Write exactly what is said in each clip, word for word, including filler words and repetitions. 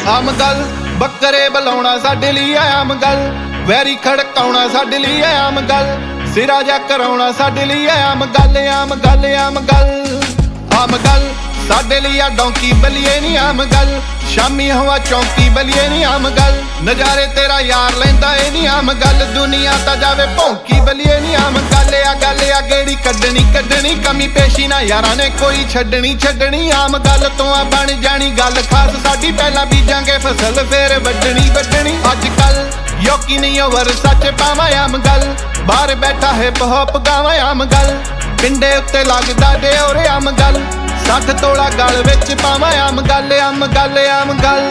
ਆਮ ਗੱਲ ਬੱਕਰੇ ਬੁਲਾਉਣਾ ਸਾਡੇ ਲਈ ਆਮ ਗੱਲ, ਵੈਰੀ ਖੜਕਾਉਣਾ ਸਾਡੇ ਲਈ ਆਮ ਗੱਲ, ਸਿਰਾ ਜਾ ਕਰਾਉਣਾ ਸਾਡੇ ਲਈ ਆਮ ਗੱਲ। ਆਮ ਗੱਲ ਆਮ ਗੱਲ ਆਮ ਗੱਲ ਸਾਡੇ ਲਈ ਆ ਡੌਂਕੀ ਬਲੀਏ ਨੀ ਆਮ ਗੱਲ, ਸ਼ਾਮੀ ਹਵਾ ਚੌਂਕੀ ਬਲੀਏ ਨੀ ਆਮ ਗੱਲ, ਨਜ਼ਾਰੇ ਤੇਰਾ ਯਾਰ ਲੈਂਦਾ ਏ ਨੀ ਆਮ ਗੱਲ, ਦੁਨੀਆ ਤਾਂ ਜਾਵੇ ਭੌਂਕੀ ਬਲੀਏ ਨੀ ਆਮ ਗੱਲ। ਆ ਗੱਲ ਆ ਗੇੜੀ ਕੱਢਣੀ ਕੱਢਣੀ, ਕਮੀ ਪੇਸ਼ੀ ਨਾ ਯਾਰਾਂ ਨੇ ਕੋਈ ਛੱਡਣੀ ਛੱਡਣੀ, ਆਮ ਗੱਲ ਤੋਂ ਆ ਬਣ ਜਾਣੀ ਗੱਲ ਖਾਸ ਸਾਡੀ, ਪਹਿਲਾਂ ਬੀਜਾਂਗੇ ਫਸਲ ਫੇਰ ਵੱਢਣੀ ਵੱਢਣੀ। ਅੱਜ ਕੱਲ ਯੋਕੀ ਨਹੀਂ ਓਵਰ ਸੱਚ ਪਾਵਾਂ ਆਮ ਗੱਲ, ਬਾਹਰ ਬੈਠਾ ਹਿਪ ਹੌਪ ਗਾਵਾਂ ਆਮ ਗੱਲ, ਪਿੰਡੇ ਉੱਤੇ ਲੱਗਦਾ ਡਿਓਰੇ ਆਮ ਗੱਲ, ਸੱਠ ਤੋਲਾ ਗਲ ਵਿੱਚ ਪਾਵਾਂ ਆਮ ਗੱਲ। ਆਮ ਗੱਲ ਆਮ ਗੱਲ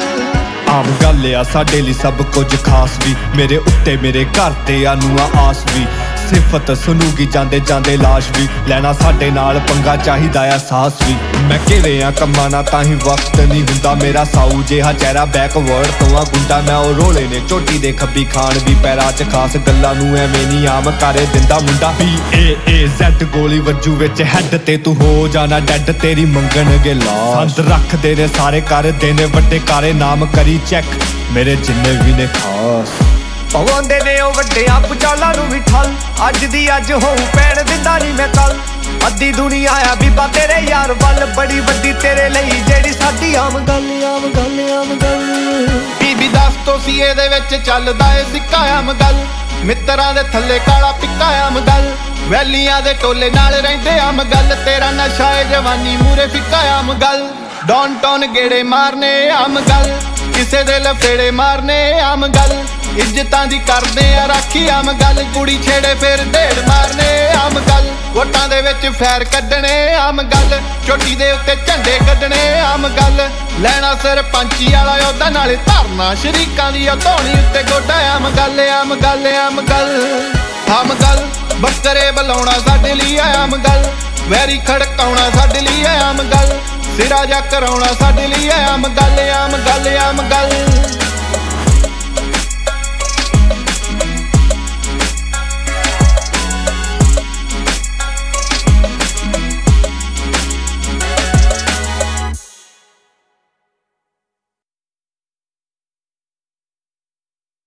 ਆਮ ਗੱਲ ਆ ਸਾਡੇ ਲਈ ਸਭ ਕੁਝ ਖਾਸ ਵੀ, ਮੇਰੇ ਉੱਤੇ ਮੇਰੇ ਘਰ ਤੇ ਆ ਨੂੰਆਂ ਆਸ ਵੀ, ਸਿਫਤ ਸੁਣੂਗੀ ਜਾਂਦੇ ਜਾਂਦੇ ਲਾਸ਼ ਵੀ, ਲੈਣਾ ਸਾਡੇ ਨਾਲ ਪੰਗਾ ਚਾਹੀਦਾ ਆ ਸਾਹਸ ਵੀ। ਮੈਂ ਕਿਵੇਂ ਆ ਕੰਮਾਂ ਨਾ ਤਾਂ ਹੀ ਵਕਤ ਨਹੀਂ ਹੁੰਦਾ, ਮੇਰਾ ਸਾਊ ਜਿਹਾ ਚਿਹਰਾ ਬੈਕਵਰਡ ਤੋਂ ਆ ਗੁੰਡਾ, ਮੈਂ ਉਹ ਰੋਲੇ ਨੇ ਝੋਟੀ ਦੇ ਖੱਬੀ ਖਾਣ ਵੀ, ਪੈਰਾਂ 'ਚ ਖਾਸ ਗੱਲਾਂ ਨੂੰ ਐਵੇਂ ਨਹੀਂ ਆਮ ਕਰੇ ਦਿੰਦਾ ਮੁੰਡਾ। ਪੀ ਏ ਏ ਜ਼ੈਡ ਗੋਲੀ ਵੱਜੂ ਵਿੱਚ ਹੈਡ ਤੇ ਤੂੰ ਹੋ ਜਾਣਾ ਡੈਡ, ਤੇਰੀ ਮੰਗਣਗੇ ਲਾਸ਼, ਸੰਦ ਰੱਖਦੇ ਨੇ ਸਾਰੇ ਕਰਦੇ ਨੇ ਵੱਡੇ ਕਾਰੇ, ਨਾਮ ਕਰੀ ਚੈੱਕ ਮੇਰੇ ਜਿੰਨੇ ਵੀ ਨੇ ਖਾਸ, ਪਵਾਉਂਦੇ ਨੇ ਉਹ ਵੱਡਿਆਂ ਪੁਚਾਲਾਂ ਨੂੰ ਵੀ ਠੱਲ, ਅੱਜ ਦੀ ਅੱਜ ਹੋਊ ਪੈਣ ਦਿੰਦਾ ਨਹੀਂ ਮੈਂ ਕੱਲ, ਅੱਧੀ ਦੁਨੀਆ ਆ ਬੀਬਾ ਤੇਰੇ ਯਾਰ ਵੱਲ, ਬੜੀ ਵੱਡੀ ਤੇਰੇ ਲਈ ਜਿਹੜੀ ਸਾਡੀ ਆਮ ਗੱਲ। ਆਮ ਗੱਲ ਆਮ ਗੱਲ ਬੀਬੀ ਦੱਸ ਤੋਂ ਸੀ ਇਹਦੇ ਵਿੱਚ ਚੱਲਦਾ ਏ ਸਿੱਕਾ ਆਮ ਗੱਲ, ਮਿੱਤਰਾਂ ਦੇ ਥੱਲੇ ਕਾਲਾ ਪਿੱਕਾ ਆਮ ਗੱਲ, ਵੈਲੀਆਂ ਦੇ ਟੋਲੇ ਨਾਲ ਰਹਿੰਦੇ ਆਮ ਗੱਲ, ਤੇਰਾ ਨਸ਼ਾ ਏ ਜਵਾਨੀ ਮੂਰੇ ਫਿੱਕਾ ਆਮ ਗੱਲ, ਡੌਨ ਟੌਨ ਗੇੜੇ ਮਾਰਨੇ ਆਮ ਗੱਲ, ਕਿਸੇ ਦੇ ਲਫੇੜੇ ਮਾਰਨੇ ਆਮ ਗੱਲ, ਇੱਜ਼ਤਾਂ ਦੀ ਕਰਦੇ ਆ ਰਾਖੀ ਆਮ ਗੱਲ, ਕੁੜੀ ਛੇੜੇ ਫਿਰ ਢੇੜ ਮਾਰਨੇ ਆਮ ਗੱਲ, ਵੋਟਾਂ ਦੇ ਵਿੱਚ ਫੈਰ ਕੱਢਣੇ ਆਮ ਗੱਲ, ਚੋਟੀ ਦੇ ਉੱਤੇ ਝੰਡੇ ਕੱਢਣੇ ਆਮ ਗੱਲ, ਲੈਣਾ ਸਰਪੰਚੀ ਵਾਲਾ ਉਹਦਾ ਨਾਲੇ ਧਰਨਾ ਸ਼ਰੀਕਾਂ ਦੀ ਧੌਣੀ ਉੱਤੇ ਗੋਡਾ ਆਮ ਗੱਲ। ਆਮ ਗੱਲ ਆਮ ਗੱਲ ਆਮ ਗੱਲ ਬੱਕਰੇ ਬੁਲਾਉਣਾ ਸਾਡੇ ਲਈ ਆਮ ਗੱਲ, ਵੈਰੀ ਖੜਕਾਉਣਾ ਸਾਡੇ ਲਈ ਆਮ ਗੱਲ, ਸਿਰਾ ਜਾ ਕਰਾਉਣਾ ਸਾਡੇ ਲਈ ਆਮ ਗੱਲ। ਆਮ ਗੱਲ ਆਮ ਗੱਲ